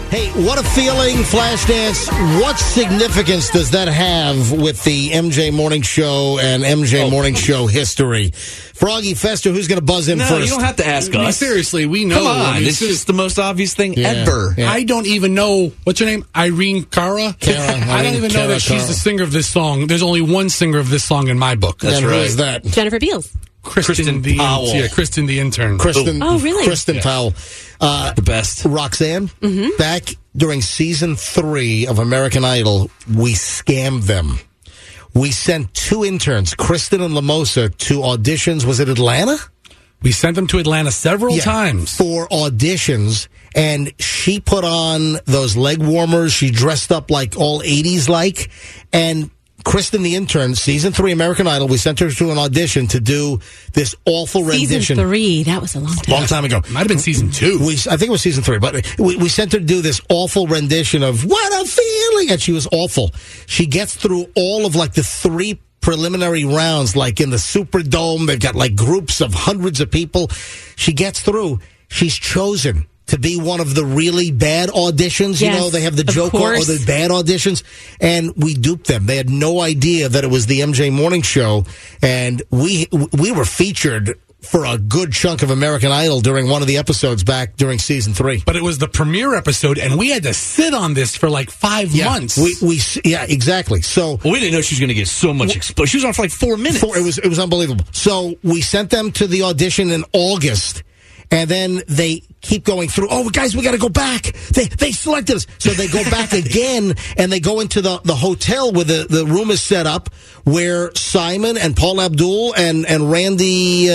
Hey, what a feeling, Flashdance. What significance does that have with the MJ Morning Show and MJ Morning Show history? Froggy Fester, who's going to buzz in first? You don't have to ask us. Seriously, we know. Come on, it's just the most obvious thing ever. Yeah. I don't even know, what's her name? Irene Cara? I don't even know that she's the singer of this song. There's only one singer of this song in my book. That's right. Who is that? Jennifer Beals. Kristen Powell. Kristen the intern. Oh, really? Kristen Powell. The best. Roxanne, back during season 3 of American Idol, we scammed them. We sent 2 interns, Kristen and Lamosa, to auditions. Was it Atlanta? We sent them to Atlanta several times. For auditions, and she put on those leg warmers. She dressed up like all 80s like, and Kristen, the intern, season 3 American Idol, we sent her to an audition to do this awful rendition. Season 3, that was a long time ago. Might have been season 2. I think it was season 3, but we sent her to do this awful rendition of What a Feeling, and she was awful. She gets through all of like the 3 preliminary rounds, like in the Superdome. They've got like groups of hundreds of people. She gets through. She's chosen to be one of the really bad auditions. Yes, you know, they have the joke or the bad auditions, and we duped them. They had no idea that it was the MJ Morning Show, and we were featured for a good chunk of American Idol during one of the episodes back during season 3. But it was the premiere episode, and we had to sit on this for like 5 months. Yeah, exactly. So we didn't know she was going to get so much exposure. She was on for like 4 minutes. It was unbelievable. So we sent them to the audition in August. And then they keep going through. Oh, guys, we got to go back. They selected us. So they go back again, and they go into the hotel where the room is set up, where Simon and Paul Abdul and Randy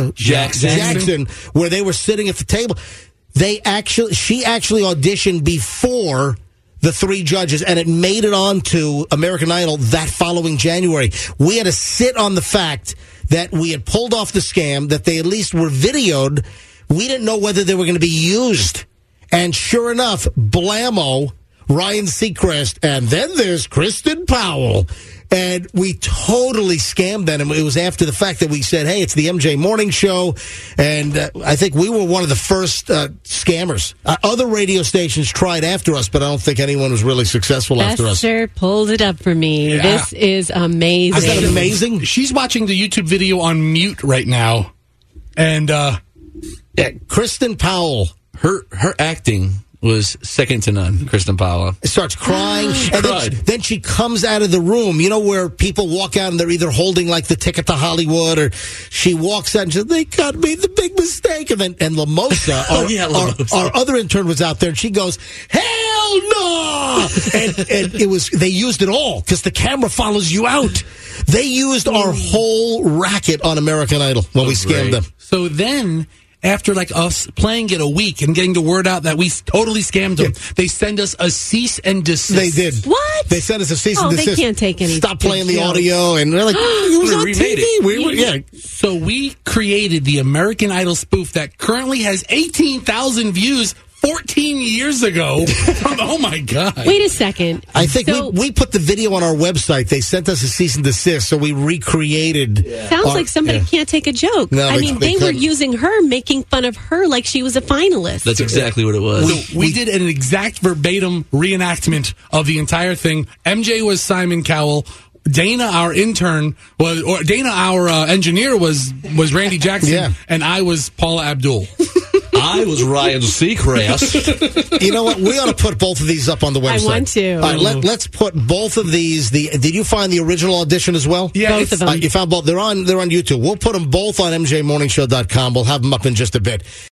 Jackson, where they were sitting at the table. She actually auditioned before the 3 judges, and it made it on to American Idol that following January. We had to sit on the fact that we had pulled off the scam, that they at least were videoed. We didn't know whether they were going to be used. And sure enough, blammo, Ryan Seacrest, and then there's Kristen Powell. And we totally scammed them. And it was after the fact that we said, hey, it's the MJ Morning Show. And I think we were one of the first scammers. Other radio stations tried after us, but I don't think anyone was really successful after us. Fester pulled it up for me. Yeah. This is amazing. Is that amazing? She's watching the YouTube video on mute right now. And Kristen Powell. Her acting was second to none, Kristen Powell. Starts crying. And then she comes out of the room, you know, where people walk out and they're either holding like the ticket to Hollywood, or she walks out and says, they got me the big mistake. And Lamosa, our other intern, was out there, and she goes, hell no! and they used it all because the camera follows you out. They used our whole racket on American Idol when we scammed them. So then, after like us playing it a week and getting the word out that we totally scammed them, they send us a cease and desist. They did. What? They sent us a cease and desist. They can't take any. Stop playing the audio, and they're like, it was on TV. So we created the American Idol spoof that currently has 18,000 views 14 years ago. Oh, my God. Wait a second. I think we put the video on our website. They sent us a cease and desist, so we recreated. Sounds like somebody can't take a joke. No, they were using her, making fun of her like she was a finalist. That's exactly what it was. So we did an exact verbatim reenactment of the entire thing. MJ was Simon Cowell. Dana, our intern, our engineer was Randy Jackson, and I was Paula Abdul. I was Ryan Seacrest. You know what? We ought to put both of these up on the website. I want to. All right, let's put both of these. Did you find the original audition as well? Yeah, both of them. You found both. They're on YouTube. We'll put them both on MJMorningshow.com. We'll have them up in just a bit.